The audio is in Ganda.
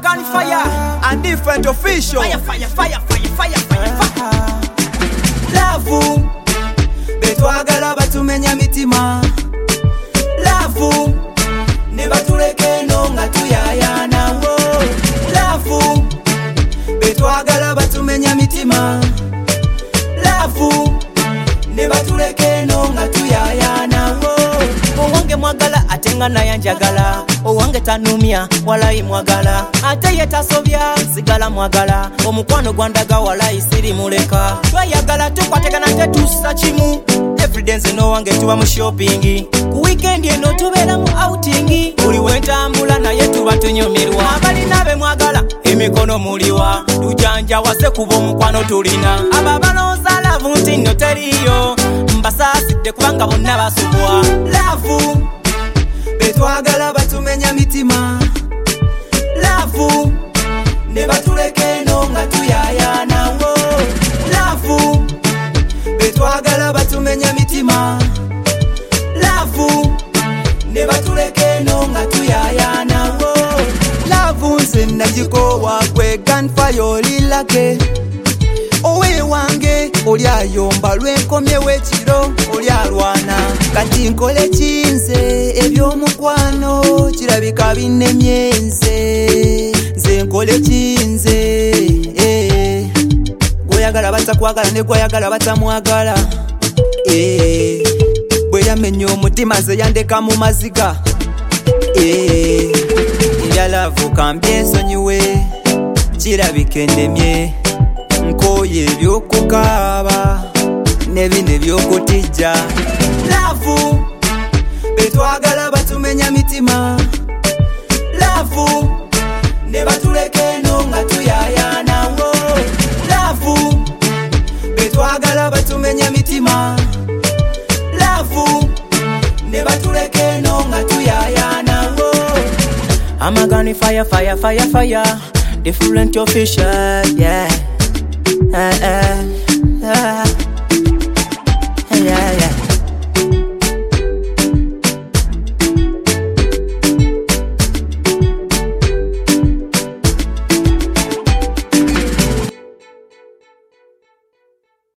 gunfire and different official. Fire, fire, fire, fire, fire, fire, fire. Love betwagala batumenya mitima. Love ne batuleke no nga tuyayana wo. Love betwagala batumenya mitima. Love ne batuleke no nga tuyayana wo. Owange mwagala atenga naye njagala, owange tanumya walayi mwagala, ate ye tasobya sigala mwagala, omukwano gwandaga walayi siri muleka, tweyagala tukwategana tetussa kimu. Everyday nze n'owange tuba mu shopping, ku weekend eno tubeera mu outing, buli wentambula naye tuba tunyumirwa. Abalina be mwagala emikono muliwa, tujanjawase kuba omukwano tulina. Abo abalowooza laavu nti nno teriyo, mbasaasidde kubanga bonna basubwa. Love betwagala batumenya mitima. Love ne batuleke no nga tuyayana wo. Love betwagala batumenya mitima. Love ne batuleke no nga tuyayana wo. Love nze nagikowa kwe gunfire olilake. Owe wange oli ayomba lwenkomye wekiro oli alwana. Kati nkole kinze ebyomukwano kirabika binnemye nze nkole kinze. Gweyagala batakwagala ne gweyagala batamwagala. Bwe yamenya omutima nze yandeka mu maziga. Erya love kambye nsonyiwe kirabika ennemye. Nkoye ebyokukaaba ne bino ebyokutijja. Love betwagala batumenya mitima. Love ne batuleke no nga tuyayana wo. Love betwagala batumenya mitima. Love ne batuleke no nga tuyayana wo. Amagani fire, fire, fire, fire, different official, yeah.